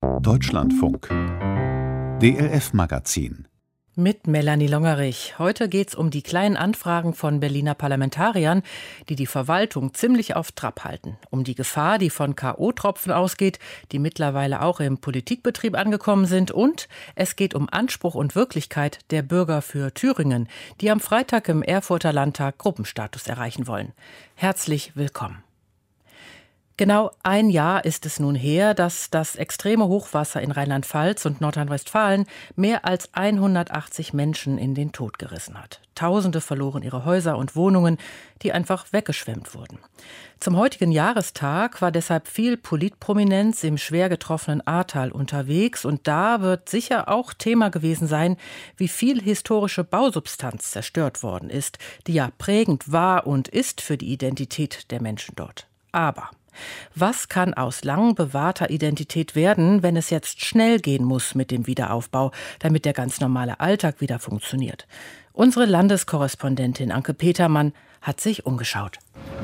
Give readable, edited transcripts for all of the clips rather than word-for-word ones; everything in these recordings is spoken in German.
Deutschlandfunk DLF-Magazin mit Melanie Longerich. Heute geht's um die kleinen Anfragen von Berliner Parlamentariern, die die Verwaltung ziemlich auf Trab halten. Um die Gefahr, die von K.O.-Tropfen ausgeht, die mittlerweile auch im Politikbetrieb angekommen sind. Und es geht um Anspruch und Wirklichkeit der Bürger für Thüringen, die am Freitag im Erfurter Landtag Gruppenstatus erreichen wollen. Herzlich willkommen. Genau ein Jahr ist es nun her, dass das extreme Hochwasser in Rheinland-Pfalz und Nordrhein-Westfalen mehr als 180 Menschen in den Tod gerissen hat. Tausende verloren ihre Häuser und Wohnungen, die einfach weggeschwemmt wurden. Zum heutigen Jahrestag war deshalb viel Politprominenz im schwer getroffenen Ahrtal unterwegs. Und da wird sicher auch Thema gewesen sein, wie viel historische Bausubstanz zerstört worden ist, die ja prägend war und ist für die Identität der Menschen dort. Aber was kann aus lang bewahrter Identität werden, wenn es jetzt schnell gehen muss mit dem Wiederaufbau, damit der ganz normale Alltag wieder funktioniert? Unsere Landeskorrespondentin Anke Petermann hat sich umgeschaut.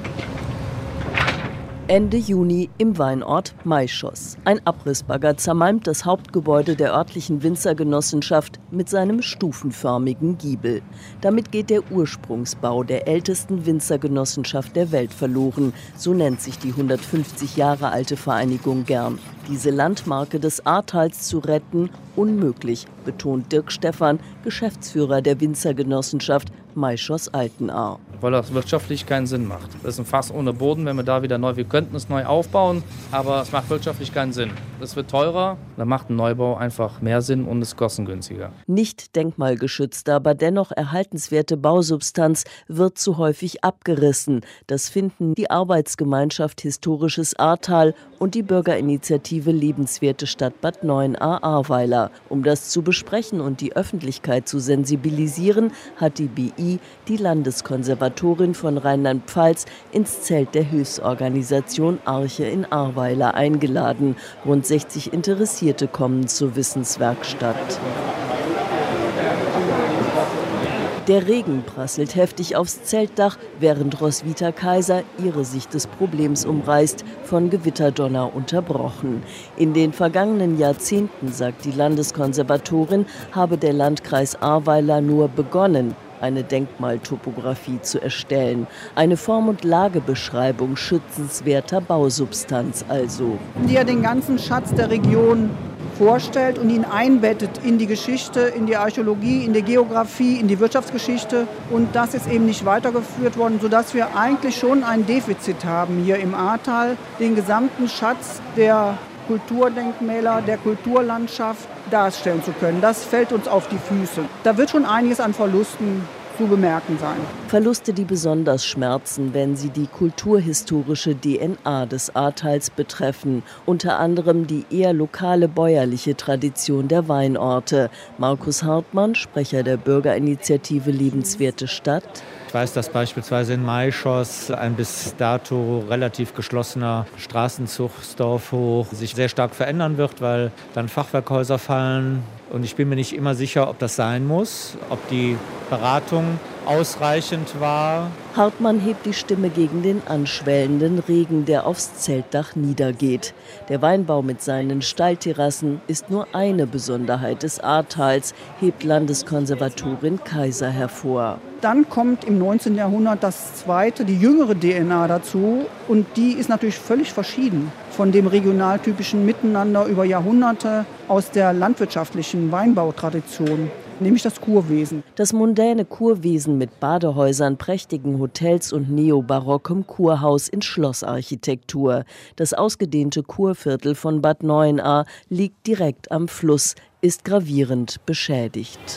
Ende Juni im Weinort Maischoss. Ein Abrissbagger zermalmt das Hauptgebäude der örtlichen Winzergenossenschaft mit seinem stufenförmigen Giebel. Damit geht der Ursprungsbau der ältesten Winzergenossenschaft der Welt verloren. So nennt sich die 150 Jahre alte Vereinigung gern. Diese Landmarke des Ahrtals zu retten, unmöglich, betont Dirk Stephan, Geschäftsführer der Winzergenossenschaft Maischoss-Altenahr. Weil das wirtschaftlich keinen Sinn macht. Das ist ein Fass ohne Boden, wenn wir da wieder wir könnten es neu aufbauen, aber es macht wirtschaftlich keinen Sinn. Es wird teurer, dann macht ein Neubau einfach mehr Sinn und ist kostengünstiger. Nicht denkmalgeschützte, aber dennoch erhaltenswerte Bausubstanz wird zu häufig abgerissen. Das finden die Arbeitsgemeinschaft Historisches Ahrtal und die Bürgerinitiative Lebenswerte Stadt Bad Neuenahr-Ahrweiler. Um das zu besprechen und die Öffentlichkeit zu sensibilisieren, hat die BI die Landeskonservatorin von Rheinland-Pfalz ins Zelt der Hilfsorganisation Arche in Ahrweiler eingeladen. Rund 60 Interessierte kommen zur Wissenswerkstatt. Der Regen prasselt heftig aufs Zeltdach, während Roswitha Kaiser ihre Sicht des Problems umreißt, von Gewitterdonner unterbrochen. In den vergangenen Jahrzehnten, sagt die Landeskonservatorin, habe der Landkreis Ahrweiler nur begonnen, eine Denkmaltopographie zu erstellen. Eine Form- und Lagebeschreibung schützenswerter Bausubstanz also. Die ja den ganzen Schatz der Region vorstellt und ihn einbettet in die Geschichte, in die Archäologie, in die Geografie, in die Wirtschaftsgeschichte. Und das ist eben nicht weitergeführt worden, sodass wir eigentlich schon ein Defizit haben hier im Ahrtal, den gesamten Schatz der Kulturdenkmäler, der Kulturlandschaft darstellen zu können. Das fällt uns auf die Füße. Da wird schon einiges an Verlusten zu bemerken sein. Verluste, die besonders schmerzen, wenn sie die kulturhistorische DNA des Ahrtals betreffen. Unter anderem die eher lokale bäuerliche Tradition der Weinorte. Markus Hartmann, Sprecher der Bürgerinitiative Lebenswerte Stadt. Ich weiß, dass beispielsweise in Maischoss ein bis dato relativ geschlossener Straßenzugsdorfhof sich sehr stark verändern wird, weil dann Fachwerkhäuser fallen. Und ich bin mir nicht immer sicher, ob das sein muss, ob die Beratung ausreichend war. Hartmann hebt die Stimme gegen den anschwellenden Regen, der aufs Zeltdach niedergeht. Der Weinbau mit seinen Stallterrassen ist nur eine Besonderheit des Ahrtals, hebt Landeskonservatorin Kaiser hervor. Dann kommt im 19. Jahrhundert das zweite, die jüngere DNA dazu. Und die ist natürlich völlig verschieden von dem regionaltypischen Miteinander über Jahrhunderte aus der landwirtschaftlichen Weinbautradition, nämlich das Kurwesen. Das mondäne Kurwesen mit Badehäusern, prächtigen Hotels und neobarockem Kurhaus in Schlossarchitektur. Das ausgedehnte Kurviertel von Bad Neuenahr liegt direkt am Fluss, ist gravierend beschädigt.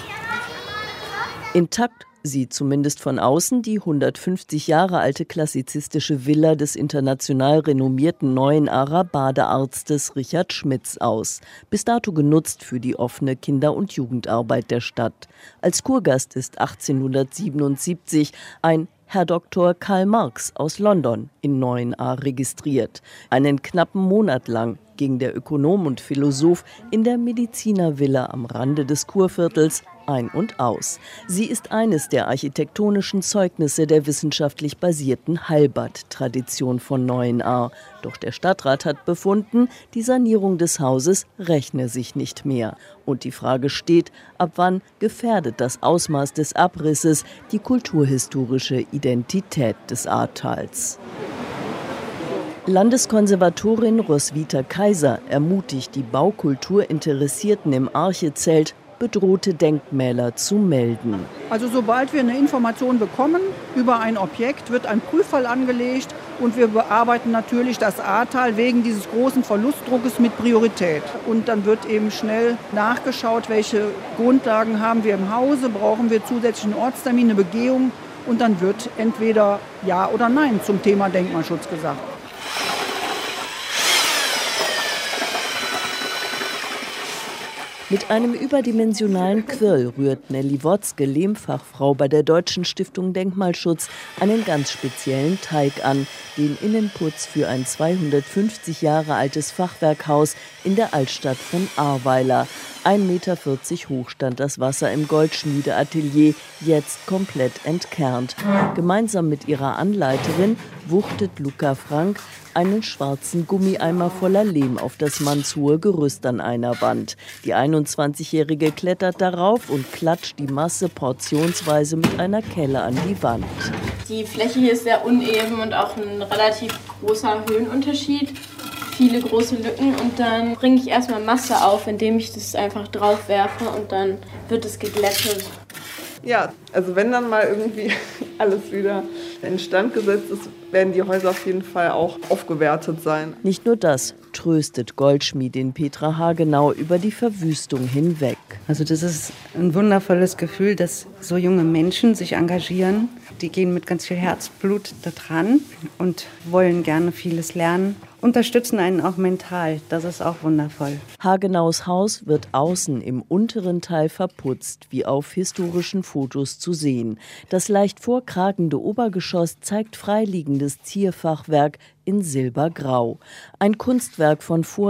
Intakt sieht zumindest von außen die 150 Jahre alte klassizistische Villa des international renommierten Neuenahrer Badearztes Richard Schmitz aus. Bis dato genutzt für die offene Kinder- und Jugendarbeit der Stadt. Als Kurgast ist 1877 ein Herr Dr. Karl Marx aus London in Neuenahr registriert. Einen knappen Monat lang ging der Ökonom und Philosoph in der Medizinervilla am Rande des Kurviertels ein und aus. Sie ist eines der architektonischen Zeugnisse der wissenschaftlich basierten Halbad-Tradition von Neuenahr. Doch der Stadtrat hat befunden, die Sanierung des Hauses rechne sich nicht mehr. Und die Frage steht, ab wann gefährdet das Ausmaß des Abrisses die kulturhistorische Identität des Ahrtals. Landeskonservatorin Roswitha Kaiser ermutigt die Baukulturinteressierten im Archezelt, bedrohte Denkmäler zu melden. Also sobald wir eine Information bekommen über ein Objekt, wird ein Prüffall angelegt und wir bearbeiten natürlich das Ahrtal wegen dieses großen Verlustdruckes mit Priorität. Und dann wird eben schnell nachgeschaut, welche Grundlagen haben wir im Hause, brauchen wir zusätzlichen Ortstermin, eine Begehung und dann wird entweder Ja oder Nein zum Thema Denkmalschutz gesagt. Mit einem überdimensionalen Quirl rührt Nelly Wotzke, Lehmfachfrau bei der Deutschen Stiftung Denkmalschutz, einen ganz speziellen Teig an, den Innenputz für ein 250 Jahre altes Fachwerkhaus in der Altstadt von Ahrweiler. 1,40 Meter hoch stand das Wasser im Goldschmiedeatelier, jetzt komplett entkernt. Gemeinsam mit ihrer Anleiterin wuchtet Luca Frank einen schwarzen Gummieimer voller Lehm auf das mannshohe Gerüst an einer Wand. Die 21-Jährige klettert darauf und klatscht die Masse portionsweise mit einer Kelle an die Wand. Die Fläche hier ist sehr uneben und auch ein relativ großer Höhenunterschied. Viele große Lücken und dann bringe ich erstmal Masse auf, indem ich das einfach drauf werfe und dann wird es geglättet. Ja, also wenn dann mal irgendwie alles wieder instand gesetzt ist, werden die Häuser auf jeden Fall auch aufgewertet sein. Nicht nur das, tröstet Goldschmiedin Petra Hagenau über die Verwüstung hinweg. Also das ist ein wundervolles Gefühl, dass so junge Menschen sich engagieren. Die gehen mit ganz viel Herzblut da dran und wollen gerne vieles lernen. Unterstützen einen auch mental, das ist auch wundervoll. Hagenaus Haus wird außen im unteren Teil verputzt, wie auf historischen Fotos zu sehen. Das leicht vorkragende Obergeschoss zeigt freiliegendes Zierfachwerk in Silbergrau. Ein Kunstwerk von vor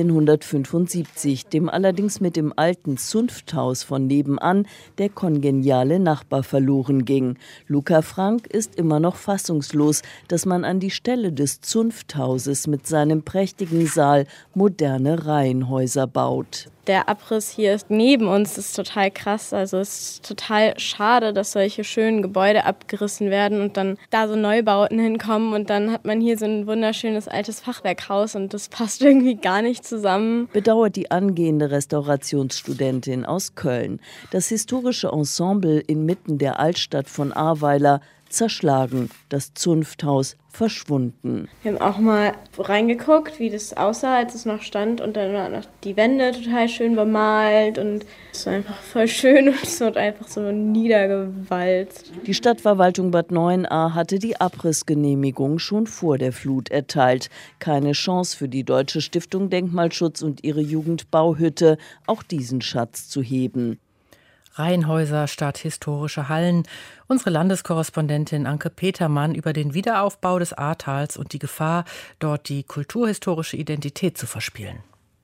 1775, dem allerdings mit dem alten Zunfthaus von nebenan der kongeniale Nachbar verloren ging. Luca Frank ist immer noch fassungslos, dass man an die Stelle des Zunfthauses mit seinem prächtigen Saal moderne Reihenhäuser baut. Der Abriss hier neben uns ist total krass. Also es ist total schade, dass solche schönen Gebäude abgerissen werden und dann da so Neubauten hinkommen. Und dann hat man hier so ein wunderschönes altes Fachwerkhaus und das passt irgendwie gar nicht zusammen. Bedauert die angehende Restaurationsstudentin aus Köln. Das historische Ensemble inmitten der Altstadt von Ahrweiler zerschlagen, das Zunfthaus verschwunden. Wir haben auch mal reingeguckt, wie das aussah, als es noch stand und dann waren noch die Wände total schön bemalt und es war einfach voll schön und es wird einfach so niedergewalzt. Die Stadtverwaltung Bad Neuenahr hatte die Abrissgenehmigung schon vor der Flut erteilt. Keine Chance für die Deutsche Stiftung Denkmalschutz und ihre Jugendbauhütte, auch diesen Schatz zu heben. Reihenhäuser statt historische Hallen. Unsere Landeskorrespondentin Anke Petermann über den Wiederaufbau des Ahrtals und die Gefahr, dort die kulturhistorische Identität zu verspielen.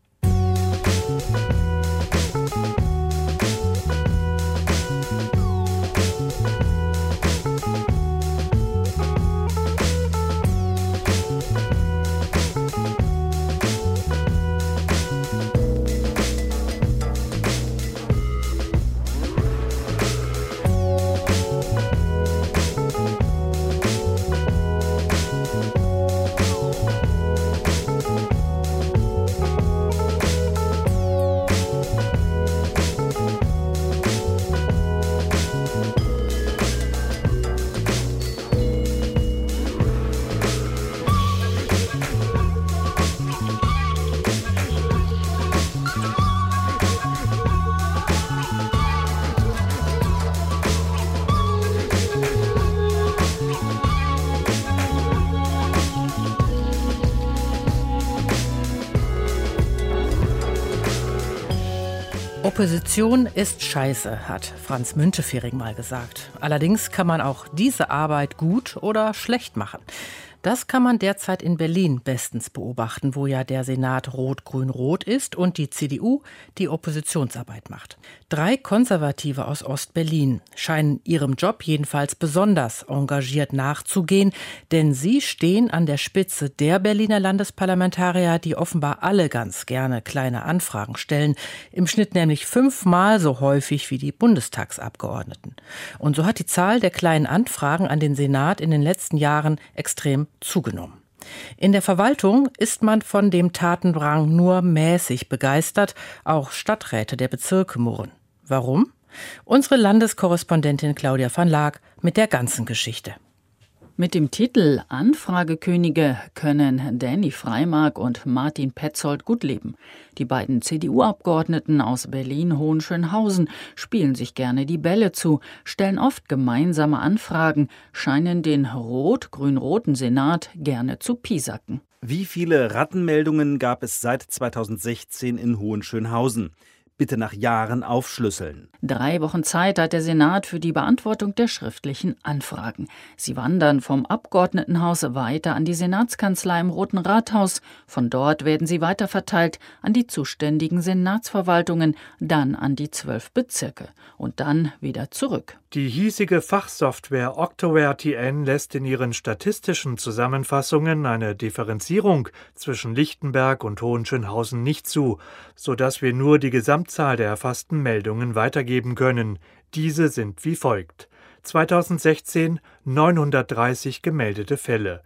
Opposition ist scheiße, hat Franz Müntefering mal gesagt. Allerdings kann man auch diese Arbeit gut oder schlecht machen. Das kann man derzeit in Berlin bestens beobachten, wo ja der Senat rot-grün-rot ist und die CDU die Oppositionsarbeit macht. 3 Konservative aus Ostberlin scheinen ihrem Job jedenfalls besonders engagiert nachzugehen, denn sie stehen an der Spitze der Berliner Landesparlamentarier, die offenbar alle ganz gerne kleine Anfragen stellen, im Schnitt nämlich 5-mal so häufig wie die Bundestagsabgeordneten. Und so hat die Zahl der kleinen Anfragen an den Senat in den letzten Jahren extrem zugenommen. In der Verwaltung ist man von dem Tatendrang nur mäßig begeistert. Auch Stadträte der Bezirke murren. Warum? Unsere Landeskorrespondentin Claudia van Laak mit der ganzen Geschichte. Mit dem Titel Anfragekönige können Danny Freimark und Martin Petzold gut leben. Die beiden CDU-Abgeordneten aus Berlin-Hohenschönhausen spielen sich gerne die Bälle zu, stellen oft gemeinsame Anfragen, scheinen den rot-grün-roten Senat gerne zu piesacken. Wie viele Rattenmeldungen gab es seit 2016 in Hohenschönhausen? Bitte nach Jahren aufschlüsseln. 3 Wochen Zeit hat der Senat für die Beantwortung der schriftlichen Anfragen. Sie wandern vom Abgeordnetenhaus weiter an die Senatskanzlei im Roten Rathaus. Von dort werden sie weiterverteilt an die zuständigen Senatsverwaltungen, dann an die 12 Bezirke und dann wieder zurück. Die hiesige Fachsoftware Octoware TN lässt in ihren statistischen Zusammenfassungen eine Differenzierung zwischen Lichtenberg und Hohenschönhausen nicht zu, sodass wir nur die Gesamtzahl der erfassten Meldungen weitergeben können. Diese sind wie folgt: 2016 930 gemeldete Fälle,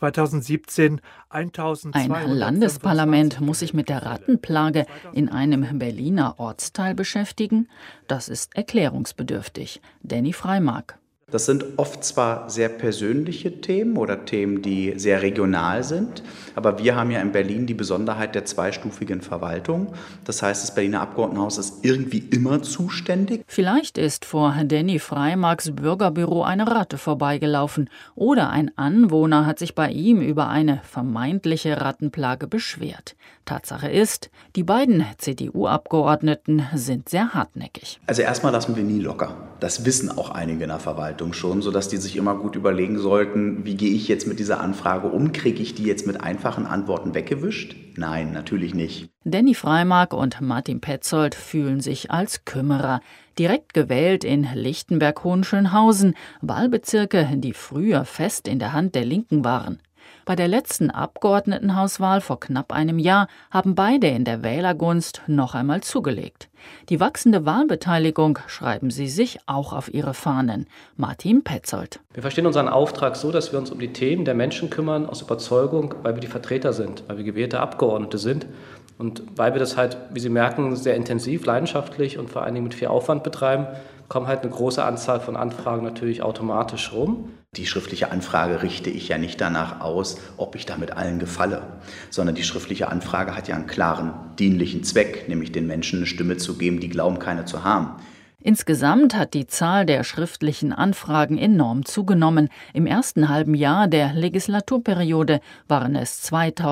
2017 Ein Landesparlament muss sich mit der Rattenplage in einem Berliner Ortsteil beschäftigen? Das ist erklärungsbedürftig. Danny Freimark. Das sind oft zwar sehr persönliche Themen oder Themen, die sehr regional sind, aber wir haben ja in Berlin die Besonderheit der zweistufigen Verwaltung. Das heißt, das Berliner Abgeordnetenhaus ist irgendwie immer zuständig. Vielleicht ist vor Danny Freimarks Bürgerbüro eine Ratte vorbeigelaufen oder ein Anwohner hat sich bei ihm über eine vermeintliche Rattenplage beschwert. Tatsache ist, die beiden CDU-Abgeordneten sind sehr hartnäckig. Also erstmal lassen wir nie locker. Das wissen auch einige in der Verwaltung schon, sodass die sich immer gut überlegen sollten, wie gehe ich jetzt mit dieser Anfrage um? Kriege ich die jetzt mit einfachen Antworten weggewischt? Nein, natürlich nicht. Danny Freimark und Martin Petzold fühlen sich als Kümmerer. Direkt gewählt in Lichtenberg-Hohenschönhausen, Wahlbezirke, die früher fest in der Hand der Linken waren. Bei der letzten Abgeordnetenhauswahl vor knapp einem Jahr haben beide in der Wählergunst noch einmal zugelegt. Die wachsende Wahlbeteiligung schreiben sie sich auch auf ihre Fahnen. Martin Petzold. Wir verstehen unseren Auftrag so, dass wir uns um die Themen der Menschen kümmern, aus Überzeugung, weil wir die Vertreter sind, weil wir gewählte Abgeordnete sind und weil wir das halt, wie Sie merken, sehr intensiv, leidenschaftlich und vor allen Dingen mit viel Aufwand betreiben, kommt halt eine große Anzahl von Anfragen natürlich automatisch rum. Die schriftliche Anfrage richte ich ja nicht danach aus, ob ich damit allen gefalle, sondern die schriftliche Anfrage hat ja einen klaren, dienlichen Zweck, nämlich den Menschen eine Stimme zu geben, die glauben, keine zu haben. Insgesamt hat die Zahl der schriftlichen Anfragen enorm zugenommen. Im ersten halben Jahr der Legislaturperiode waren es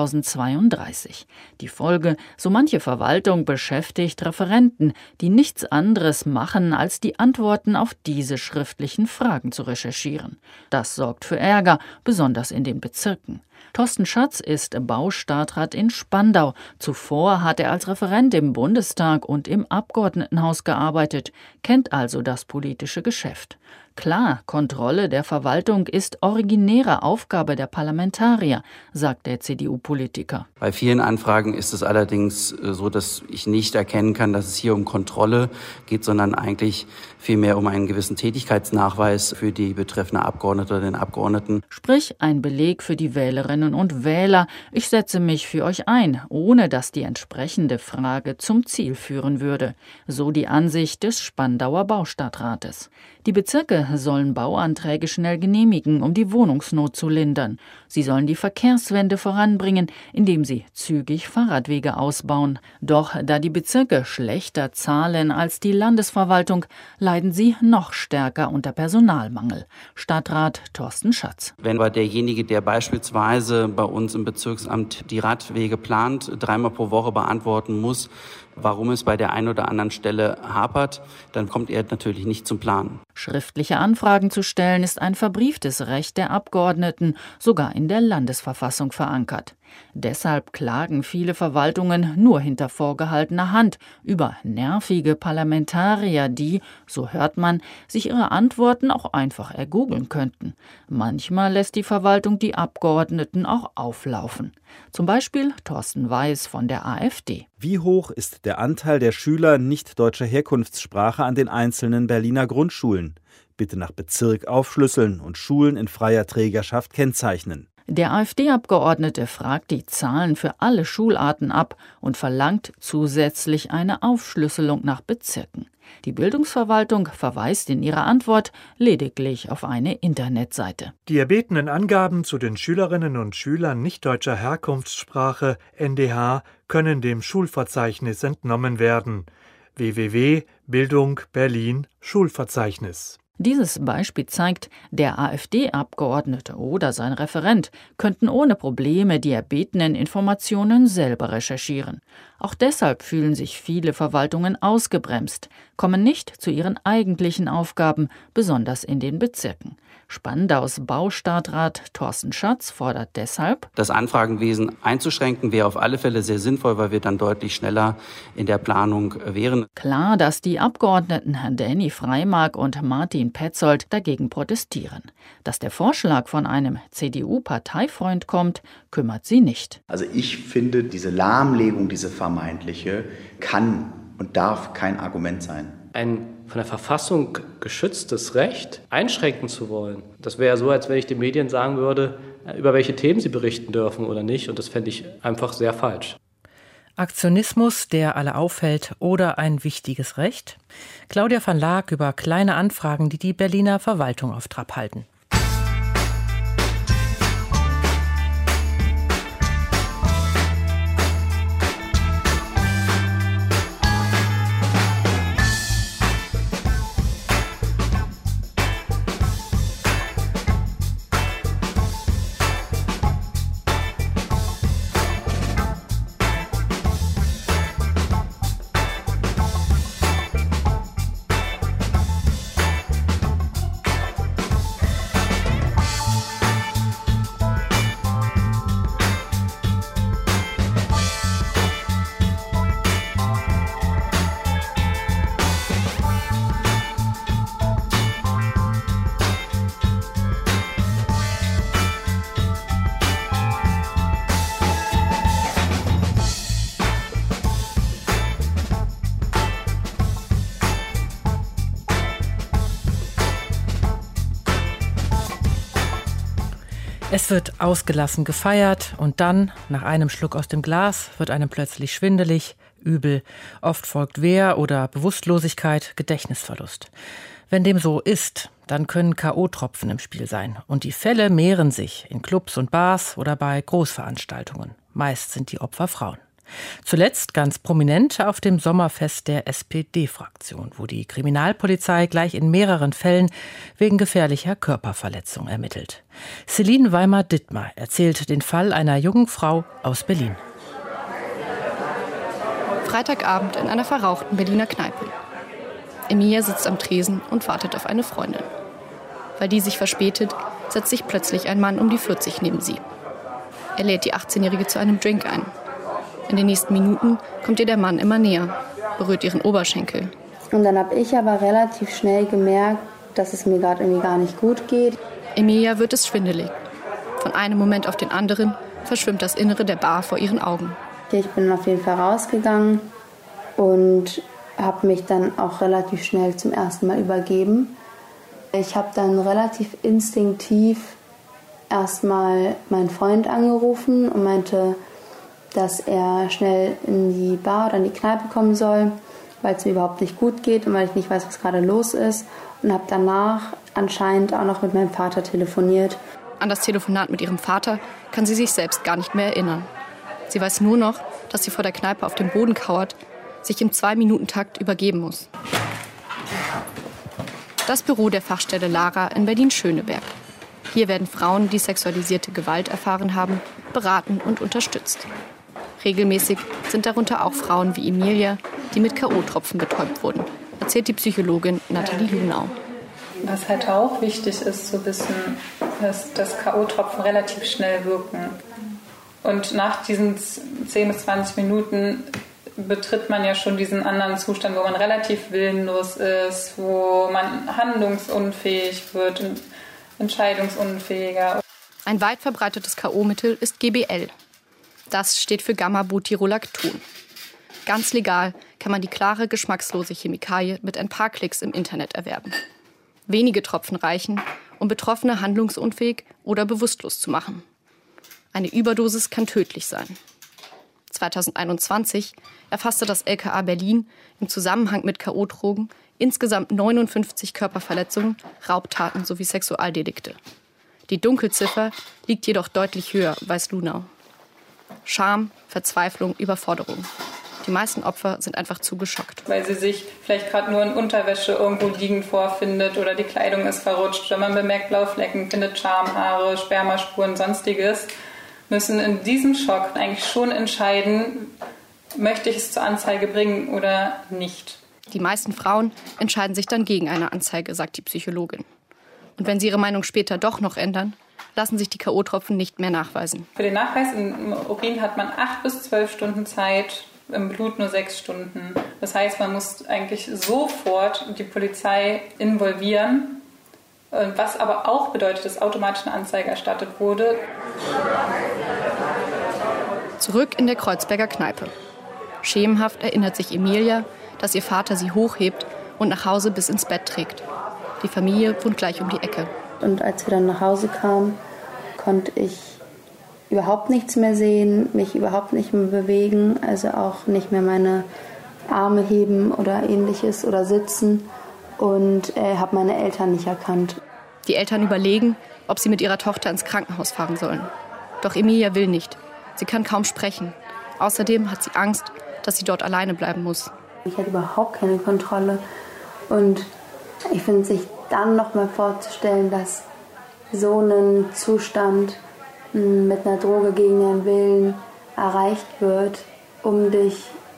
2032. Die Folge: so manche Verwaltung beschäftigt Referenten, die nichts anderes machen, als die Antworten auf diese schriftlichen Fragen zu recherchieren. Das sorgt für Ärger, besonders in den Bezirken. Thorsten Schatz ist Baustadtrat in Spandau. Zuvor hat er als Referent im Bundestag und im Abgeordnetenhaus gearbeitet, kennt also das politische Geschäft. Klar, Kontrolle der Verwaltung ist originäre Aufgabe der Parlamentarier, sagt der CDU-Politiker. Bei vielen Anfragen ist es allerdings so, dass ich nicht erkennen kann, dass es hier um Kontrolle geht, sondern eigentlich vielmehr um einen gewissen Tätigkeitsnachweis für die betreffende Abgeordnete oder den Abgeordneten. Sprich, ein Beleg für die Wählerinnen und Wähler. Ich setze mich für euch ein, ohne dass die entsprechende Frage zum Ziel führen würde. So die Ansicht des Spandauer Baustadtrates. Die Bezirke sollen Bauanträge schnell genehmigen, um die Wohnungsnot zu lindern. Sie sollen die Verkehrswende voranbringen, indem sie zügig Fahrradwege ausbauen. Doch da die Bezirke schlechter zahlen als die Landesverwaltung, leiden sie noch stärker unter Personalmangel. Stadtrat Thorsten Schatz. Wenn aber derjenige, der beispielsweise bei uns im Bezirksamt die Radwege plant, 3-mal pro Woche beantworten muss, warum es bei der einen oder anderen Stelle hapert, dann kommt er natürlich nicht zum Planen. Schriftliche Anfragen zu stellen ist ein verbrieftes Recht der Abgeordneten, sogar in der Landesverfassung verankert. Deshalb klagen viele Verwaltungen nur hinter vorgehaltener Hand über nervige Parlamentarier, die, so hört man, sich ihre Antworten auch einfach ergoogeln könnten. Manchmal lässt die Verwaltung die Abgeordneten auch auflaufen. Zum Beispiel Thorsten Weiß von der AfD. Wie hoch ist der Anteil der Schüler nicht deutscher Herkunftssprache an den einzelnen Berliner Grundschulen? Bitte nach Bezirk aufschlüsseln und Schulen in freier Trägerschaft kennzeichnen. Der AfD-Abgeordnete fragt die Zahlen für alle Schularten ab und verlangt zusätzlich eine Aufschlüsselung nach Bezirken. Die Bildungsverwaltung verweist in ihrer Antwort lediglich auf eine Internetseite. Die erbetenen Angaben zu den Schülerinnen und Schülern nicht deutscher Herkunftssprache (NDH) können dem Schulverzeichnis entnommen werden. www.Bildung Berlin Schulverzeichnis. Dieses Beispiel zeigt, der AfD-Abgeordnete oder sein Referent könnten ohne Probleme die erbetenen Informationen selber recherchieren. Auch deshalb fühlen sich viele Verwaltungen ausgebremst, kommen nicht zu ihren eigentlichen Aufgaben, besonders in den Bezirken. Spandaus Baustadtrat Thorsten Schatz fordert deshalb, das Anfragenwesen einzuschränken wäre auf alle Fälle sehr sinnvoll, weil wir dann deutlich schneller in der Planung wären. Klar, dass die Abgeordneten Danny Freimark und Martin Petzold dagegen protestieren. Dass der Vorschlag von einem CDU-Parteifreund kommt, kümmert sie nicht. Also ich finde, diese Lahmlegung, diese vermeintliche, kann und darf kein Argument sein. Ein von der Verfassung geschütztes Recht einschränken zu wollen, das wäre so, als wenn ich den Medien sagen würde, über welche Themen sie berichten dürfen oder nicht. Und das fände ich einfach sehr falsch. Aktionismus, der alle aufhält, oder ein wichtiges Recht? Claudia van Laak über kleine Anfragen, die die Berliner Verwaltung auf Trab halten. Es wird ausgelassen gefeiert und dann, nach einem Schluck aus dem Glas, wird einem plötzlich schwindelig, übel. Oft folgt Wehr- oder Bewusstlosigkeit, Gedächtnisverlust. Wenn dem so ist, dann können K.O.-Tropfen im Spiel sein. Und die Fälle mehren sich in Clubs und Bars oder bei Großveranstaltungen. Meist sind die Opfer Frauen. Zuletzt ganz prominent auf dem Sommerfest der SPD-Fraktion, wo die Kriminalpolizei gleich in mehreren Fällen wegen gefährlicher Körperverletzung ermittelt. Celine Weimar-Dittmar erzählt den Fall einer jungen Frau aus Berlin. Freitagabend in einer verrauchten Berliner Kneipe. Emilia sitzt am Tresen und wartet auf eine Freundin. Weil die sich verspätet, setzt sich plötzlich ein Mann um die 40 neben sie. Er lädt die 18-Jährige zu einem Drink ein. In den nächsten Minuten kommt ihr der Mann immer näher, berührt ihren Oberschenkel. Und dann habe ich aber relativ schnell gemerkt, dass es mir gerade irgendwie gar nicht gut geht. Emilia wird es schwindelig. Von einem Moment auf den anderen verschwimmt das Innere der Bar vor ihren Augen. Ich bin auf jeden Fall rausgegangen und habe mich dann auch relativ schnell zum ersten Mal übergeben. Ich habe dann relativ instinktiv erstmal meinen Freund angerufen und meinte, dass er schnell in die Bar oder in die Kneipe kommen soll, weil es mir überhaupt nicht gut geht und weil ich nicht weiß, was gerade los ist. Und habe danach anscheinend auch noch mit meinem Vater telefoniert. An das Telefonat mit ihrem Vater kann sie sich selbst gar nicht mehr erinnern. Sie weiß nur noch, dass sie vor der Kneipe auf dem Boden kauert, sich im 2-Minuten-Takt übergeben muss. Das Büro der Fachstelle Lara in Berlin-Schöneberg. Hier werden Frauen, die sexualisierte Gewalt erfahren haben, beraten und unterstützt. Regelmäßig sind darunter auch Frauen wie Emilia, die mit K.O.-Tropfen betäubt wurden, erzählt die Psychologin Nathalie Lunau. Was halt auch wichtig ist zu wissen, dass K.O.-Tropfen relativ schnell wirken. Und nach diesen 10 bis 20 Minuten betritt man ja schon diesen anderen Zustand, wo man relativ willenlos ist, wo man handlungsunfähig wird und entscheidungsunfähiger. Ein weit verbreitetes K.O.-Mittel ist GBL. Das steht für Gamma-Butyrolacton. Ganz legal kann man die klare, geschmackslose Chemikalie mit ein paar Klicks im Internet erwerben. Wenige Tropfen reichen, um Betroffene handlungsunfähig oder bewusstlos zu machen. Eine Überdosis kann tödlich sein. 2021 erfasste das LKA Berlin im Zusammenhang mit K.O.-Drogen insgesamt 59 Körperverletzungen, Raubtaten sowie Sexualdelikte. Die Dunkelziffer liegt jedoch deutlich höher, weiß Lunau. Scham, Verzweiflung, Überforderung. Die meisten Opfer sind einfach zu geschockt. Weil sie sich vielleicht gerade nur in Unterwäsche irgendwo liegend vorfindet oder die Kleidung ist verrutscht. Wenn man bemerkt blaue Flecken, findet Schamhaare, Spermaspuren, sonstiges, müssen in diesem Schock eigentlich schon entscheiden, möchte ich es zur Anzeige bringen oder nicht. Die meisten Frauen entscheiden sich dann gegen eine Anzeige, sagt die Psychologin. Und wenn sie ihre Meinung später doch noch ändern, lassen sich die K.O.-Tropfen nicht mehr nachweisen. Für den Nachweis im Urin hat man 8 bis 12 Stunden Zeit, im Blut nur 6 Stunden. Das heißt, man muss eigentlich sofort die Polizei involvieren, was aber auch bedeutet, dass automatisch eine Anzeige erstattet wurde. Zurück in der Kreuzberger Kneipe. Schemenhaft erinnert sich Emilia, dass ihr Vater sie hochhebt und nach Hause bis ins Bett trägt. Die Familie wohnt gleich um die Ecke. Und als wir dann nach Hause kamen, konnte ich überhaupt nichts mehr sehen, mich überhaupt nicht mehr bewegen, also auch nicht mehr meine Arme heben oder ähnliches oder sitzen und habe meine Eltern nicht erkannt. Die Eltern überlegen, ob sie mit ihrer Tochter ins Krankenhaus fahren sollen. Doch Emilia will nicht. Sie kann kaum sprechen. Außerdem hat sie Angst, dass sie dort alleine bleiben muss. Ich hatte überhaupt keine Kontrolle und ich finde, sich dann noch mal vorzustellen, dass so ein Zustand mit einer Droge gegen deinen Willen erreicht wird, um dich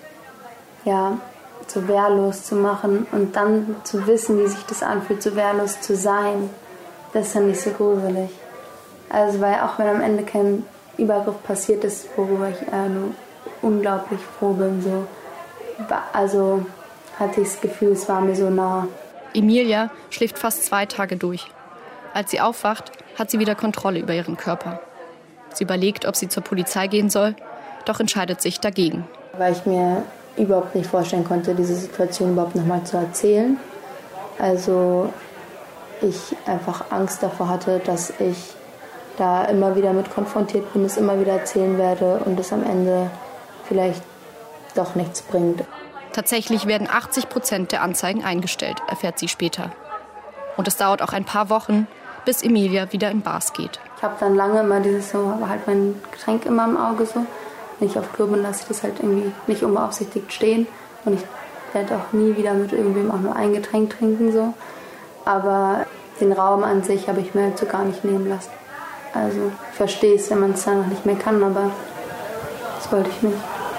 so wehrlos zu machen und dann zu wissen, wie sich das anfühlt, so wehrlos zu sein, das ist dann nicht so gruselig. Also weil auch wenn am Ende kein Übergriff passiert ist, worüber ich nur unglaublich froh bin, so, also hatte ich das Gefühl, es war mir so nah. Emilia schläft fast 2 Tage durch. Als sie aufwacht, hat sie wieder Kontrolle über ihren Körper. Sie überlegt, ob sie zur Polizei gehen soll, doch entscheidet sich dagegen. Weil ich mir überhaupt nicht vorstellen konnte, diese Situation überhaupt nochmal zu erzählen. Also ich einfach Angst davor hatte, dass ich da immer wieder mit konfrontiert bin, es immer wieder erzählen werde und es am Ende vielleicht doch nichts bringt. Tatsächlich werden 80% der Anzeigen eingestellt, erfährt sie später. Und es dauert auch ein paar Wochen, bis Emilia wieder in Bars geht. Ich habe dann lange immer halt mein Getränk immer im Auge so. Wenn ich auf Klo bin, lasse ich das halt irgendwie nicht unbeaufsichtigt stehen. Und ich werde auch nie wieder mit irgendwem auch nur ein Getränk trinken so. Aber den Raum an sich habe ich mir halt so gar nicht nehmen lassen. Also ich verstehe es, wenn man es dann noch nicht mehr kann, aber das wollte ich nicht.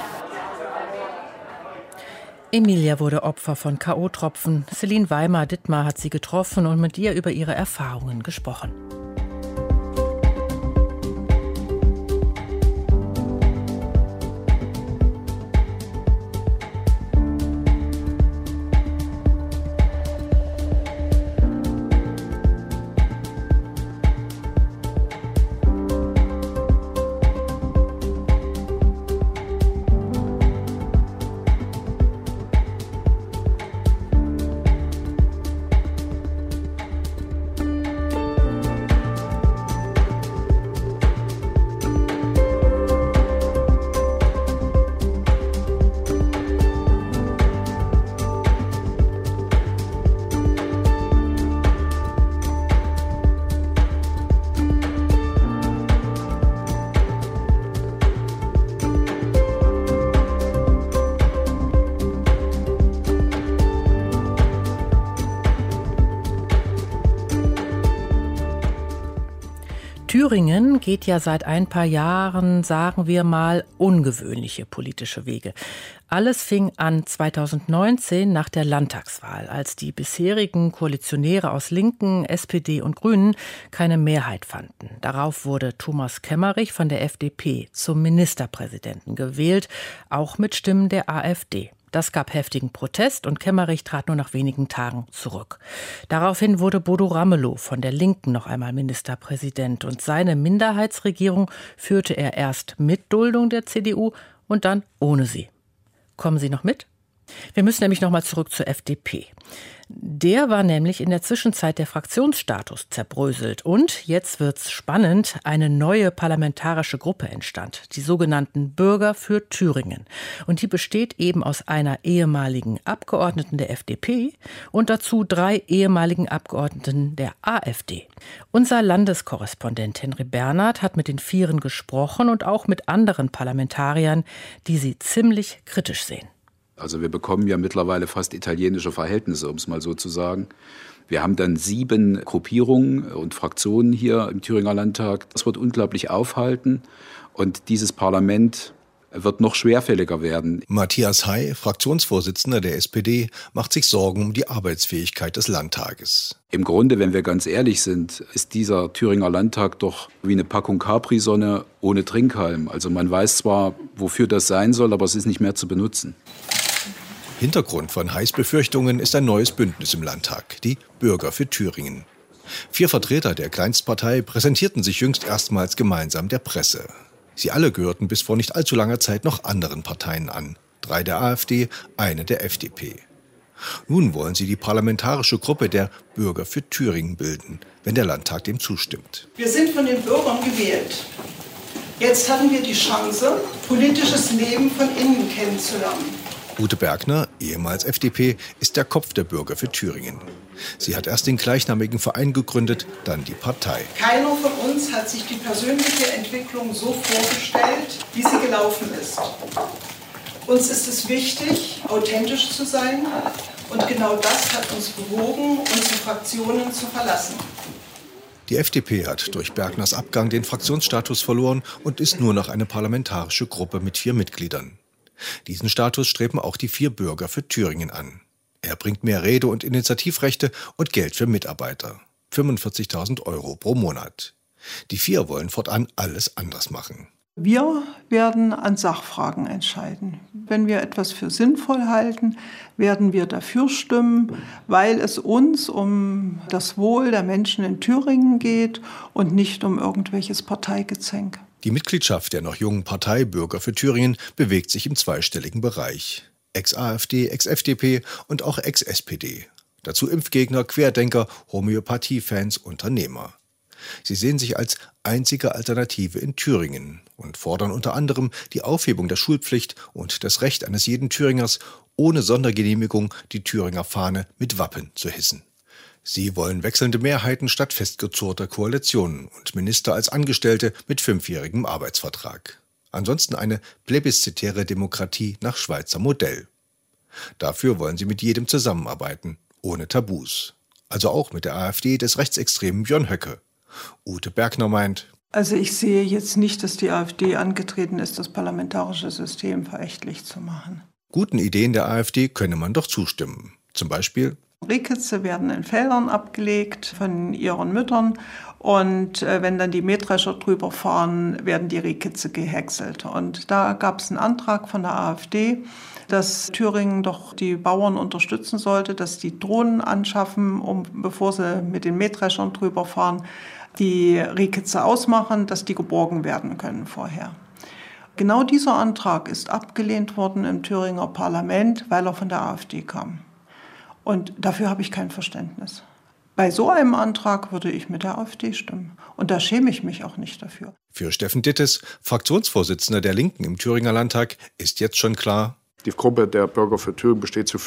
Emilia wurde Opfer von K.O.-Tropfen. Celine Weimar-Dittmar hat sie getroffen und mit ihr über ihre Erfahrungen gesprochen. Thüringen geht ja seit ein paar Jahren, sagen wir mal, ungewöhnliche politische Wege. Alles fing an 2019 nach der Landtagswahl, als die bisherigen Koalitionäre aus Linken, SPD und Grünen keine Mehrheit fanden. Darauf wurde Thomas Kemmerich von der FDP zum Ministerpräsidenten gewählt, auch mit Stimmen der AfD. Das gab heftigen Protest und Kemmerich trat nur nach wenigen Tagen zurück. Daraufhin wurde Bodo Ramelow von der Linken noch einmal Ministerpräsident und seine Minderheitsregierung führte er erst mit Duldung der CDU und dann ohne sie. Kommen Sie noch mit? Wir müssen nämlich noch mal zurück zur FDP. Der war nämlich in der Zwischenzeit der Fraktionsstatus zerbröselt. Und jetzt wird's spannend, eine neue parlamentarische Gruppe entstand, die sogenannten Bürger für Thüringen. Und die besteht eben aus einer ehemaligen Abgeordneten der FDP und dazu 3 ehemaligen Abgeordneten der AfD. Unser Landeskorrespondent Henry Bernhard hat mit den Vieren gesprochen und auch mit anderen Parlamentariern, die sie ziemlich kritisch sehen. Also wir bekommen ja mittlerweile fast italienische Verhältnisse, um es mal so zu sagen. Wir haben dann 7 Gruppierungen und Fraktionen hier im Thüringer Landtag. Das wird unglaublich aufhalten und dieses Parlament wird noch schwerfälliger werden. Matthias Hay, Fraktionsvorsitzender der SPD, macht sich Sorgen um die Arbeitsfähigkeit des Landtages. Im Grunde, wenn wir ganz ehrlich sind, ist dieser Thüringer Landtag doch wie eine Packung Capri-Sonne ohne Trinkhalm. Also man weiß zwar, wofür das sein soll, aber es ist nicht mehr zu benutzen. Hintergrund von Hays Befürchtungen ist ein neues Bündnis im Landtag, die Bürger für Thüringen. 4 Vertreter der Kleinstpartei präsentierten sich jüngst erstmals gemeinsam der Presse. Sie alle gehörten bis vor nicht allzu langer Zeit noch anderen Parteien an. 3 der AfD, eine der FDP. Nun wollen sie die parlamentarische Gruppe der Bürger für Thüringen bilden, wenn der Landtag dem zustimmt. Wir sind von den Bürgern gewählt. Jetzt hatten wir die Chance, politisches Leben von innen kennenzulernen. Ute Bergner, ehemals FDP, ist der Kopf der Bürger für Thüringen. Sie hat erst den gleichnamigen Verein gegründet, dann die Partei. Keiner von uns hat sich die persönliche Entwicklung so vorgestellt, wie sie gelaufen ist. Uns ist es wichtig, authentisch zu sein. Und genau das hat uns bewogen, unsere Fraktionen zu verlassen. Die FDP hat durch Bergners Abgang den Fraktionsstatus verloren und ist nur noch eine parlamentarische Gruppe mit 4 Mitgliedern. Diesen Status streben auch die 4 Bürger für Thüringen an. Er bringt mehr Rede- und Initiativrechte und Geld für Mitarbeiter. 45.000 € pro Monat. Die 4 wollen fortan alles anders machen. Wir werden an Sachfragen entscheiden. Wenn wir etwas für sinnvoll halten, werden wir dafür stimmen, weil es uns um das Wohl der Menschen in Thüringen geht und nicht um irgendwelches Parteigezänk. Die Mitgliedschaft der noch jungen Partei Bürger für Thüringen bewegt sich im zweistelligen Bereich. Ex-AfD, Ex-FDP und auch Ex-SPD. Dazu Impfgegner, Querdenker, Homöopathiefans, Unternehmer. Sie sehen sich als einzige Alternative in Thüringen und fordern unter anderem die Aufhebung der Schulpflicht und das Recht eines jeden Thüringers, ohne Sondergenehmigung die Thüringer Fahne mit Wappen zu hissen. Sie wollen wechselnde Mehrheiten statt festgezurrter Koalitionen und Minister als Angestellte mit 5-jährigem Arbeitsvertrag. Ansonsten eine plebiszitäre Demokratie nach Schweizer Modell. Dafür wollen sie mit jedem zusammenarbeiten, ohne Tabus. Also auch mit der AfD des rechtsextremen Björn Höcke. Ute Bergner meint: Also ich sehe jetzt nicht, dass die AfD angetreten ist, das parlamentarische System verächtlich zu machen. Guten Ideen der AfD könne man doch zustimmen. Zum Beispiel: Rehkitze werden in Feldern abgelegt von ihren Müttern und wenn dann die Mähdrescher drüber fahren, werden die Rehkitze gehäckselt. Und da gab es einen Antrag von der AfD, dass Thüringen doch die Bauern unterstützen sollte, dass die Drohnen anschaffen, bevor sie mit den Mähdreschern drüber fahren, die Rehkitze ausmachen, dass die geborgen werden können vorher. Genau dieser Antrag ist abgelehnt worden im Thüringer Parlament, weil er von der AfD kam. Und dafür habe ich kein Verständnis. Bei so einem Antrag würde ich mit der AfD stimmen. Und da schäme ich mich auch nicht dafür. Für Steffen Dittes, Fraktionsvorsitzender der Linken im Thüringer Landtag, ist jetzt schon klar: Die Gruppe der Bürger für Thüringen besteht zu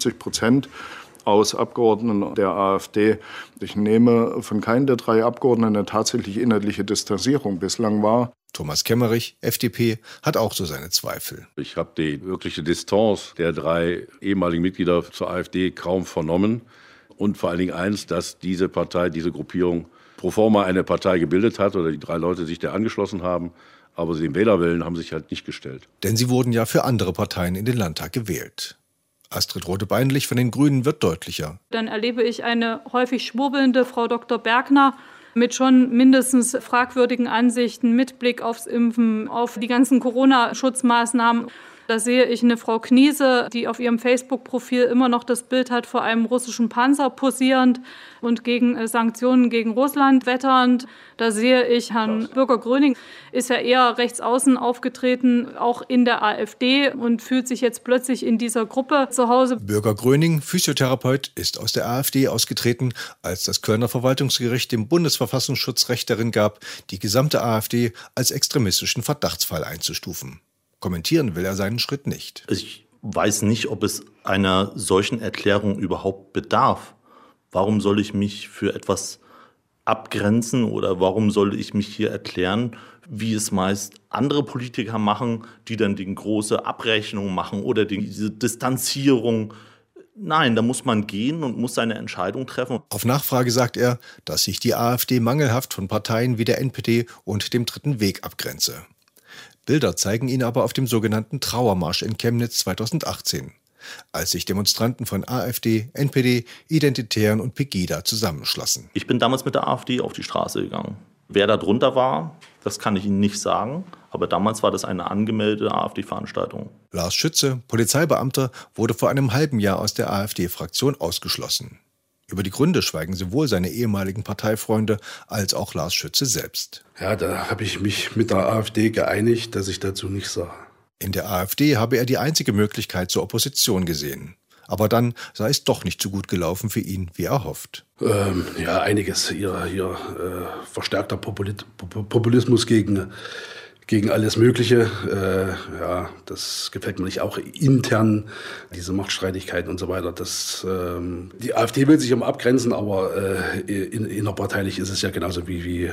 75% aus Abgeordneten der AfD. Ich nehme von keinem der 3 Abgeordneten eine tatsächlich inhaltliche Distanzierung bislang wahr. Thomas Kemmerich, FDP, hat auch so seine Zweifel. Ich habe die wirkliche Distanz der 3 ehemaligen Mitglieder zur AfD kaum vernommen. Und vor allen Dingen eins, dass diese Partei, diese Gruppierung pro forma eine Partei gebildet hat oder die 3 Leute sich der angeschlossen haben. Aber den Wählerwillen haben sich halt nicht gestellt. Denn sie wurden ja für andere Parteien in den Landtag gewählt. Astrid Rohde-Beinlich von den Grünen wird deutlicher. Dann erlebe ich eine häufig schwurbelnde Frau Dr. Bergner mit schon mindestens fragwürdigen Ansichten mit Blick aufs Impfen, auf die ganzen Corona-Schutzmaßnahmen. Da sehe ich eine Frau Kniese, die auf ihrem Facebook-Profil immer noch das Bild hat vor einem russischen Panzer posierend und gegen Sanktionen gegen Russland wetternd. Da sehe ich Herrn Bürger-Gröning, ist ja eher rechts außen aufgetreten, auch in der AfD und fühlt sich jetzt plötzlich in dieser Gruppe zu Hause. Bürger-Gröning, Physiotherapeut, ist aus der AfD ausgetreten, als das Kölner Verwaltungsgericht dem Bundesverfassungsschutz Recht darin gab, die gesamte AfD als extremistischen Verdachtsfall einzustufen. Kommentieren will er seinen Schritt nicht. Ich weiß nicht, ob es einer solchen Erklärung überhaupt bedarf. Warum soll ich mich für etwas abgrenzen oder warum soll ich mich hier erklären, wie es meist andere Politiker machen, die dann die große Abrechnung machen oder diese Distanzierung? Nein, da muss man gehen und muss seine Entscheidung treffen. Auf Nachfrage sagt er, dass sich die AfD mangelhaft von Parteien wie der NPD und dem Dritten Weg abgrenze. Bilder zeigen ihn aber auf dem sogenannten Trauermarsch in Chemnitz 2018, als sich Demonstranten von AfD, NPD, Identitären und Pegida zusammenschlossen. Ich bin damals mit der AfD auf die Straße gegangen. Wer da drunter war, das kann ich Ihnen nicht sagen, aber damals war das eine angemeldete AfD-Veranstaltung. Lars Schütze, Polizeibeamter, wurde vor einem halben Jahr aus der AfD-Fraktion ausgeschlossen. Über die Gründe schweigen sowohl seine ehemaligen Parteifreunde als auch Lars Schütze selbst. Ja, da habe ich mich mit der AfD geeinigt, dass ich dazu nichts sage. In der AfD habe er die einzige Möglichkeit zur Opposition gesehen. Aber dann sei es doch nicht so gut gelaufen für ihn, wie er hofft. Ja, einiges. Hier verstärkter Populismus gegen alles Mögliche. Ja, das gefällt mir nicht. Auch intern, diese Machtstreitigkeiten und so weiter. Die AfD will sich immer abgrenzen, aber innerparteilich ist es ja genauso wie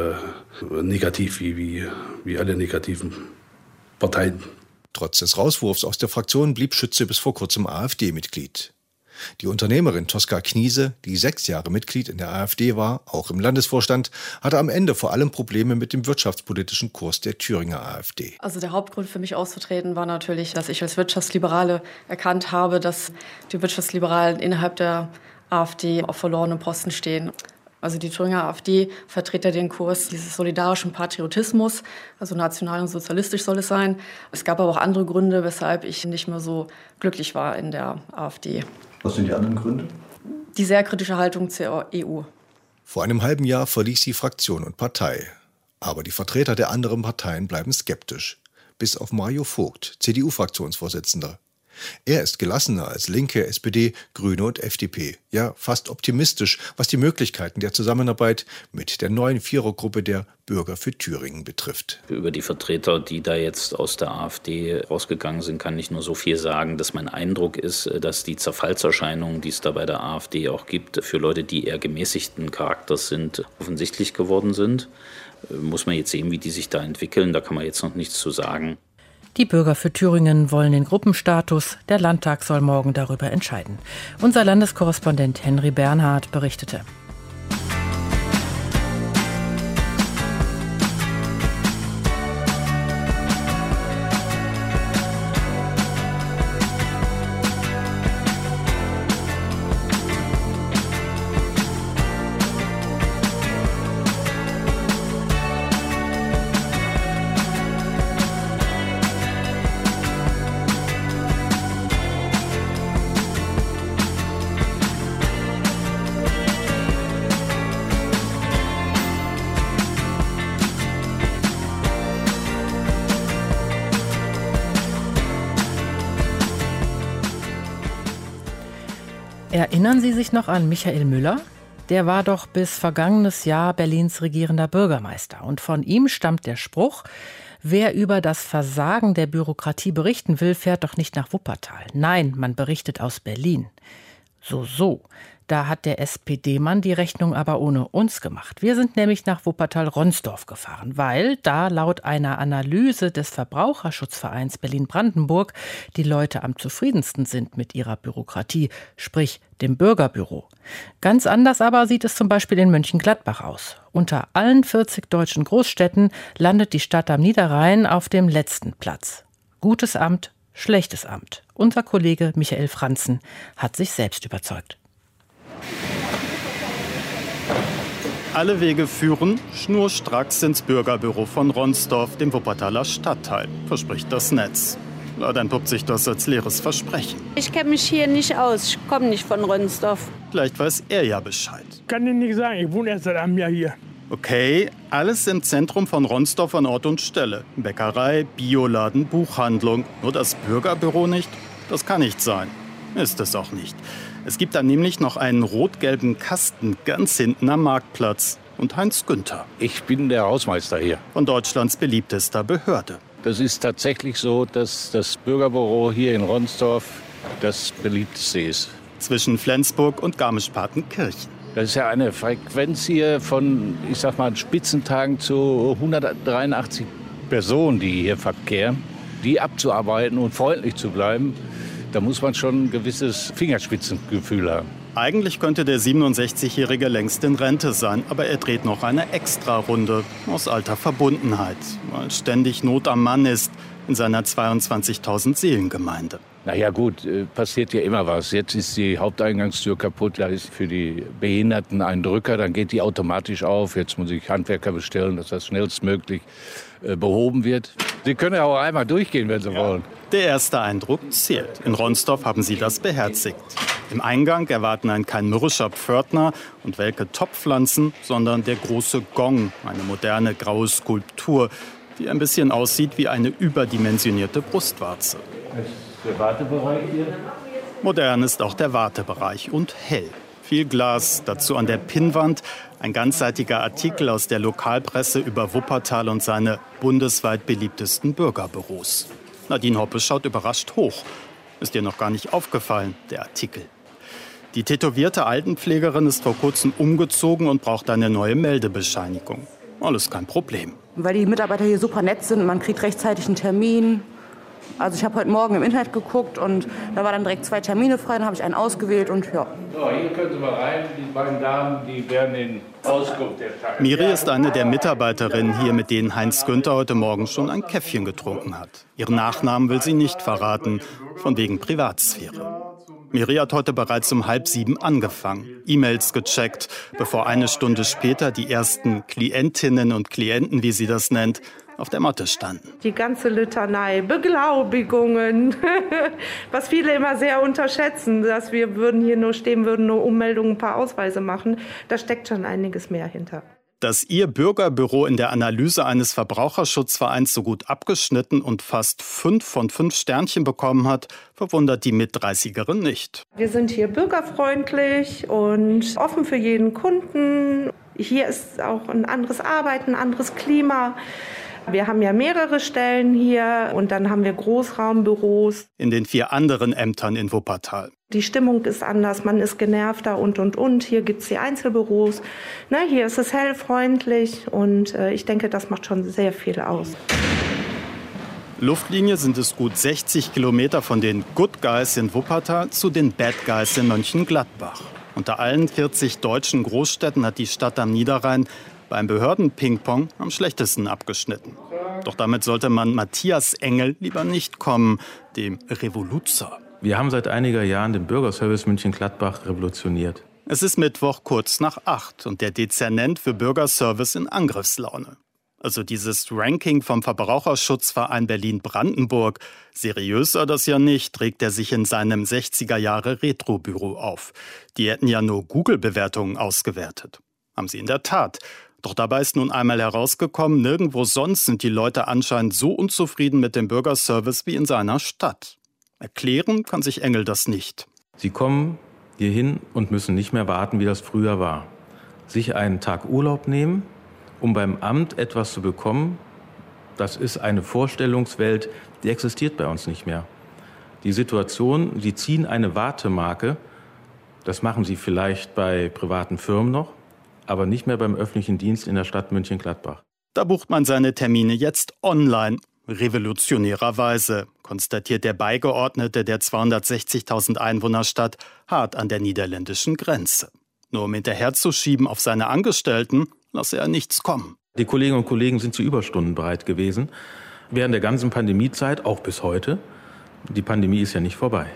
negativ, wie alle negativen Parteien. Trotz des Rauswurfs aus der Fraktion blieb Schütze bis vor kurzem AfD-Mitglied. Die Unternehmerin Tosca Kniese, die 6 Jahre Mitglied in der AfD war, auch im Landesvorstand, hatte am Ende vor allem Probleme mit dem wirtschaftspolitischen Kurs der Thüringer AfD. Also der Hauptgrund für mich auszutreten war natürlich, dass ich als Wirtschaftsliberale erkannt habe, dass die Wirtschaftsliberalen innerhalb der AfD auf verlorenen Posten stehen. Also die Thüringer AfD vertritt ja den Kurs dieses solidarischen Patriotismus, also national und sozialistisch soll es sein. Es gab aber auch andere Gründe, weshalb ich nicht mehr so glücklich war in der AfD. Was sind die anderen Gründe? Die sehr kritische Haltung zur EU. Vor einem halben Jahr verließ sie Fraktion und Partei. Aber die Vertreter der anderen Parteien bleiben skeptisch. Bis auf Mario Vogt, CDU-Fraktionsvorsitzender. Er ist gelassener als Linke, SPD, Grüne und FDP. Ja, fast optimistisch, was die Möglichkeiten der Zusammenarbeit mit der neuen Vierergruppe der Bürger für Thüringen betrifft. Über die Vertreter, die da jetzt aus der AfD rausgegangen sind, kann ich nur so viel sagen, dass mein Eindruck ist, dass die Zerfallserscheinungen, die es da bei der AfD auch gibt, für Leute, die eher gemäßigten Charakters sind, offensichtlich geworden sind. Muss man jetzt sehen, wie die sich da entwickeln. Da kann man jetzt noch nichts zu sagen. Die Bürger für Thüringen wollen den Gruppenstatus. Der Landtag soll morgen darüber entscheiden. Unser Landeskorrespondent Henry Bernhard berichtete. Erinnern Sie sich noch an Michael Müller? Der war doch bis vergangenes Jahr Berlins regierender Bürgermeister. Und von ihm stammt der Spruch, wer über das Versagen der Bürokratie berichten will, fährt doch nicht nach Wuppertal. Nein, man berichtet aus Berlin. So. Da hat der SPD-Mann die Rechnung aber ohne uns gemacht. Wir sind nämlich nach Wuppertal-Ronsdorf gefahren, weil da laut einer Analyse des Verbraucherschutzvereins Berlin-Brandenburg die Leute am zufriedensten sind mit ihrer Bürokratie, sprich dem Bürgerbüro. Ganz anders aber sieht es zum Beispiel in Mönchengladbach aus. Unter allen 40 deutschen Großstädten landet die Stadt am Niederrhein auf dem letzten Platz. Gutes Amt, schlechtes Amt. Unser Kollege Michael Franzen hat sich selbst überzeugt. Alle Wege führen schnurstracks ins Bürgerbüro von Ronsdorf, dem Wuppertaler Stadtteil, verspricht das Netz. Leider entpuppt sich das als leeres Versprechen. Ich kenne mich hier nicht aus, ich komme nicht von Ronsdorf. Vielleicht weiß er ja Bescheid. Kann Ihnen nicht sagen, ich wohne erst seit einem Jahr hier. Okay, alles im Zentrum von Ronsdorf an Ort und Stelle. Bäckerei, Bioladen, Buchhandlung. Nur das Bürgerbüro nicht? Das kann nicht sein. Ist es auch nicht. Es gibt da nämlich noch einen rot-gelben Kasten ganz hinten am Marktplatz. Und Heinz Günther. Ich bin der Hausmeister hier. Von Deutschlands beliebtester Behörde. Das ist tatsächlich so, dass das Bürgerbüro hier in Ronsdorf das beliebteste ist. Zwischen Flensburg und Garmisch-Partenkirchen. Das ist ja eine Frequenz hier von, ich sag mal, Spitzentagen zu 183 Personen, die hier verkehren. Die abzuarbeiten und freundlich zu bleiben, da muss man schon ein gewisses Fingerspitzengefühl haben. Eigentlich könnte der 67-Jährige längst in Rente sein, aber er dreht noch eine Extrarunde aus alter Verbundenheit, weil ständig Not am Mann ist in seiner 22.000 Seelengemeinde. Naja gut, passiert ja immer was. Jetzt ist die Haupteingangstür kaputt, da ist für die Behinderten ein Drücker, dann geht die automatisch auf. Jetzt muss ich Handwerker bestellen, dass das schnellstmöglich behoben wird. Sie können ja auch einmal durchgehen, wenn Sie wollen. Der erste Eindruck zählt. In Ronsdorf haben sie das beherzigt. Im Eingang erwarten einen kein mürrischer Pförtner und welke Topfpflanzen, sondern der große Gong, eine moderne graue Skulptur, die ein bisschen aussieht wie eine überdimensionierte Brustwarze. Das ist der Wartebereich hier. Modern ist auch der Wartebereich und hell. Viel Glas, dazu an der Pinnwand ein ganzseitiger Artikel aus der Lokalpresse über Wuppertal und seine bundesweit beliebtesten Bürgerbüros. Nadine Hoppe schaut überrascht hoch. Ist dir noch gar nicht aufgefallen, der Artikel. Die tätowierte Altenpflegerin ist vor kurzem umgezogen und braucht eine neue Meldebescheinigung. Alles kein Problem. Weil die Mitarbeiter hier super nett sind, man kriegt rechtzeitig einen Termin. Also ich habe heute Morgen im Internet geguckt und da waren dann direkt 2 Termine frei, dann habe ich einen ausgewählt und ja. So, hier können Sie mal rein, die beiden Damen, die werden in Auskunft erteilen. Miri ist eine der Mitarbeiterinnen hier, mit denen Heinz Günther heute Morgen schon ein Käffchen getrunken hat. Ihren Nachnamen will sie nicht verraten, von wegen Privatsphäre. Miri hat heute bereits um 6:30 angefangen, E-Mails gecheckt, bevor eine Stunde später die ersten Klientinnen und Klienten, wie sie das nennt, auf der Matte standen. Die ganze Litanei, Beglaubigungen, was viele immer sehr unterschätzen, dass wir hier nur stehen würden, nur Ummeldungen, ein paar Ausweise machen, da steckt schon einiges mehr hinter. Dass ihr Bürgerbüro in der Analyse eines Verbraucherschutzvereins so gut abgeschnitten und fast 5 von 5 Sternchen bekommen hat, verwundert die Mit-30erin nicht. Wir sind hier bürgerfreundlich und offen für jeden Kunden. Hier ist auch ein anderes Arbeiten, ein anderes Klima. Wir haben ja mehrere Stellen hier und dann haben wir Großraumbüros. In den 4 anderen Ämtern in Wuppertal. Die Stimmung ist anders, man ist genervter und. Hier gibt es die Einzelbüros. Hier ist es hell, freundlich und ich denke, das macht schon sehr viel aus. Luftlinie sind es gut 60 Kilometer von den Good Guys in Wuppertal zu den Bad Guys in Mönchengladbach. Unter allen 40 deutschen Großstädten hat die Stadt am Niederrhein beim Behörden-Ping-Pong am schlechtesten abgeschnitten. Doch damit sollte man Matthias Engel lieber nicht kommen, dem Revoluzer. Wir haben seit einiger Jahren den Bürgerservice Mönchengladbach revolutioniert. Es ist Mittwoch kurz nach 8 und der Dezernent für Bürgerservice in Angriffslaune. Also dieses Ranking vom Verbraucherschutzverein Berlin-Brandenburg. Seriös sei das ja nicht, trägt er sich in seinem 60er-Jahre-Retro-Büro auf. Die hätten ja nur Google-Bewertungen ausgewertet. Haben sie in der Tat. Doch dabei ist nun einmal herausgekommen, nirgendwo sonst sind die Leute anscheinend so unzufrieden mit dem Bürgerservice wie in seiner Stadt. Erklären kann sich Engel das nicht. Sie kommen hierhin und müssen nicht mehr warten, wie das früher war. Sich einen Tag Urlaub nehmen, um beim Amt etwas zu bekommen, das ist eine Vorstellungswelt, die existiert bei uns nicht mehr. Die Situation, Sie ziehen eine Wartemarke Das machen sie vielleicht bei privaten Firmen noch, aber nicht mehr beim öffentlichen Dienst in der Stadt München-Gladbach. Da bucht man seine Termine jetzt online. Revolutionärerweise, konstatiert der Beigeordnete der 260.000 Einwohnerstadt hart an der niederländischen Grenze. Nur um hinterherzuschieben auf seine Angestellten, lasse er nichts kommen. Die Kolleginnen und Kollegen sind zu Überstunden bereit gewesen. Während der ganzen Pandemiezeit, auch bis heute. Die Pandemie ist ja nicht vorbei.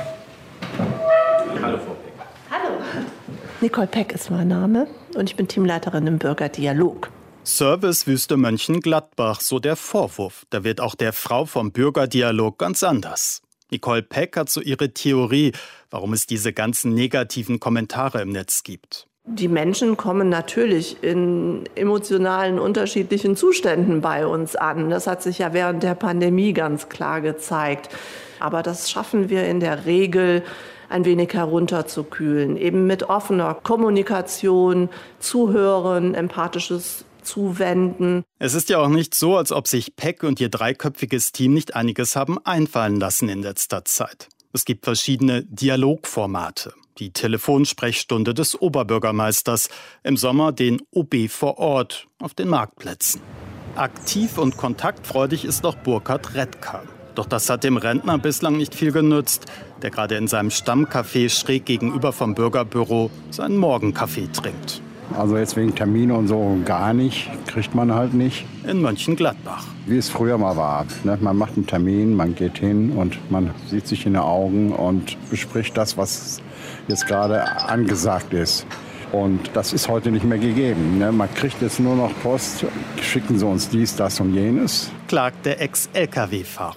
Hallo, Frau Peck. Hallo. Nicole Peck ist mein Name und ich bin Teamleiterin im Bürgerdialog. Servicewüste Mönchengladbach, so der Vorwurf. Da wird auch der Frau vom Bürgerdialog ganz anders. Nicole Peck hat so ihre Theorie, warum es diese ganzen negativen Kommentare im Netz gibt. Die Menschen kommen natürlich in emotionalen, unterschiedlichen Zuständen bei uns an. Das hat sich ja während der Pandemie ganz klar gezeigt. Aber das schaffen wir in der Regel, ein wenig herunterzukühlen. Eben mit offener Kommunikation, Zuhören, empathisches Zuwenden. Es ist ja auch nicht so, als ob sich Peck und ihr dreiköpfiges Team nicht einiges haben einfallen lassen in letzter Zeit. Es gibt verschiedene Dialogformate. Die Telefonsprechstunde des Oberbürgermeisters, im Sommer den OB vor Ort auf den Marktplätzen. Aktiv und kontaktfreudig ist noch Burkhard Redka. Doch das hat dem Rentner bislang nicht viel genützt, der gerade in seinem Stammcafé schräg gegenüber vom Bürgerbüro seinen Morgenkaffee trinkt. Also jetzt wegen Termine und so gar nicht, kriegt man halt nicht. In Mönchengladbach. Wie es früher mal war. Man macht einen Termin, man geht hin und man sieht sich in die Augen und bespricht das, was jetzt gerade angesagt ist. Und das ist heute nicht mehr gegeben. Man kriegt jetzt nur noch Post, schicken Sie uns dies, das und jenes. Klagt der Ex-Lkw-Fahrer.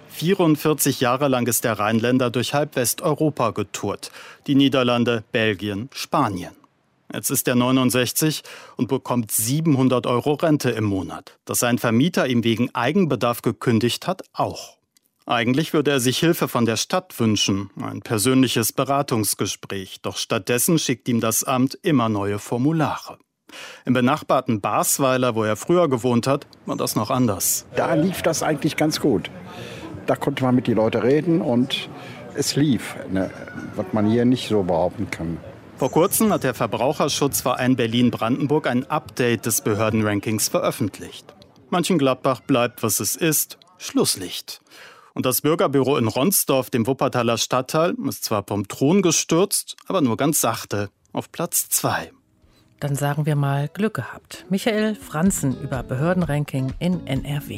44 Jahre lang ist der Rheinländer durch halb Westeuropa getourt. Die Niederlande, Belgien, Spanien. Jetzt ist er 69 und bekommt 700 € Rente im Monat. Dass sein Vermieter ihm wegen Eigenbedarf gekündigt hat, auch. Eigentlich würde er sich Hilfe von der Stadt wünschen, ein persönliches Beratungsgespräch. Doch stattdessen schickt ihm das Amt immer neue Formulare. Im benachbarten Basweiler, wo er früher gewohnt hat, war das noch anders. Da lief das eigentlich ganz gut. Da konnte man mit den Leuten reden und es lief, was man hier nicht so behaupten kann. Vor kurzem hat der Verbraucherschutzverein Berlin-Brandenburg ein Update des Behördenrankings veröffentlicht. Mönchengladbach bleibt, was es ist, Schlusslicht. Und das Bürgerbüro in Ronsdorf, dem Wuppertaler Stadtteil, ist zwar vom Thron gestürzt, aber nur ganz sachte, auf Platz 2. Dann sagen wir mal Glück gehabt. Michael Franzen über Behördenranking in NRW.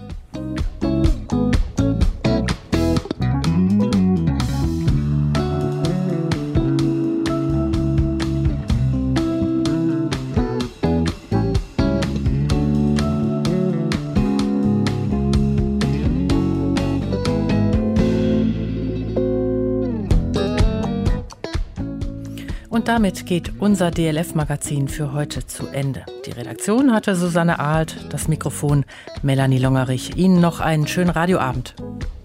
Und damit geht unser DLF-Magazin für heute zu Ende. Die Redaktion hatte Susanne Ahlt, das Mikrofon Melanie Longerich. Ihnen noch einen schönen Radioabend.